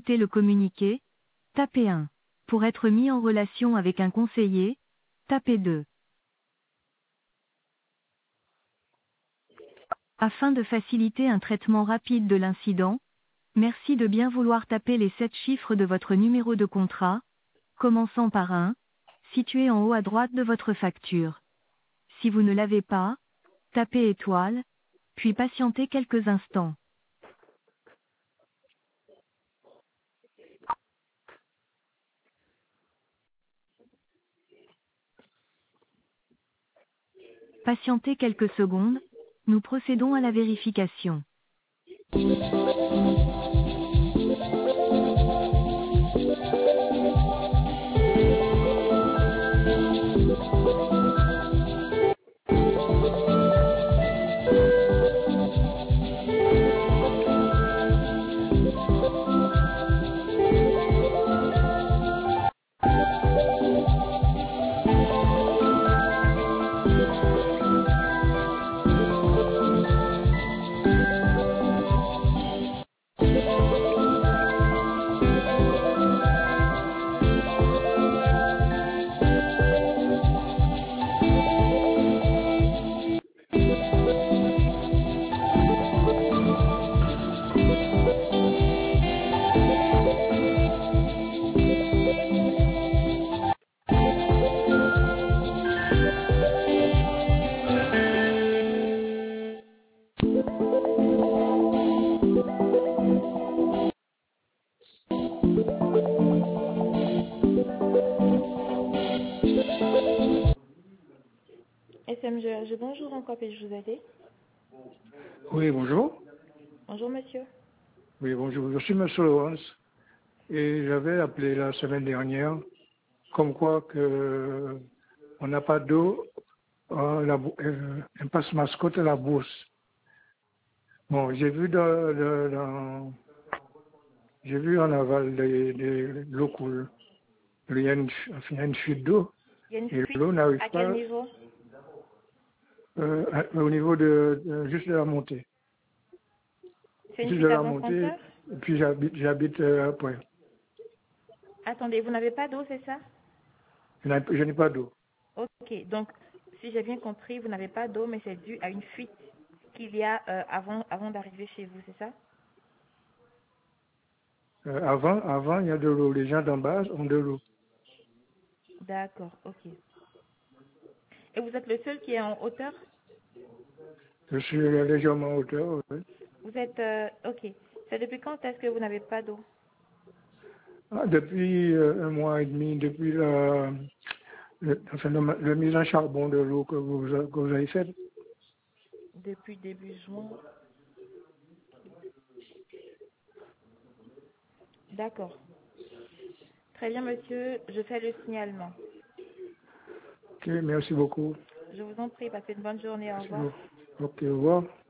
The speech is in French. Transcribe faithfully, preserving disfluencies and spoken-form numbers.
écouter le communiqué, tapez un. Pour être mis en relation avec un conseiller, tapez deux. Afin de faciliter un traitement rapide de l'incident, merci de bien vouloir taper les sept chiffres de votre numéro de contrat, commençant par un, situé en haut à droite de votre facture. Si vous ne l'avez pas, tapez étoile, puis patientez quelques instants. Patientez quelques secondes, nous procédons à la vérification. S M G R G, bonjour, en quoi puis-je vous aider? Oui, bonjour. Bonjour monsieur. Oui, bonjour. Je suis Monsieur Laurence et j'avais appelé la semaine dernière comme quoi que on n'a pas d'eau à la bou- euh, impasse Mascotte à la bourse. Bon, j'ai vu dans, dans- dans- j'ai vu en aval des, des l'eau coule. Il y a une, ch- enfin, il y a une fuite d'eau Il y a une et fuite l'eau n'arrive à quel pas niveau? euh, à- au niveau de, de- juste de la montée. C'est une Juste de fuite la avant montée, compteur? et puis j'habite j'habite euh, après. Attendez, vous n'avez pas d'eau, c'est ça? Je n'ai je n'ai pas d'eau. Ok, donc si j'ai bien compris, vous n'avez pas d'eau, mais c'est dû à une fuite qu'il y a euh, avant, avant d'arriver chez vous, c'est ça? Euh, avant, avant, il y a de l'eau. Les gens d'en bas ont de l'eau. D'accord, ok. Et vous êtes le seul qui est en hauteur? Je suis légèrement en hauteur. Oui. Vous êtes... euh, ok. C'est depuis quand est-ce que vous n'avez pas d'eau? Ah, depuis euh, un mois et demi, depuis la, le, enfin, le, le mise en charbon de l'eau que vous, a- que vous avez faite. Depuis début juin. D'accord. Très bien, monsieur. Je fais le signalement. Ok, merci beaucoup. Je vous en prie, passez une bonne journée. Au Merci revoir. beaucoup. Ok, au revoir.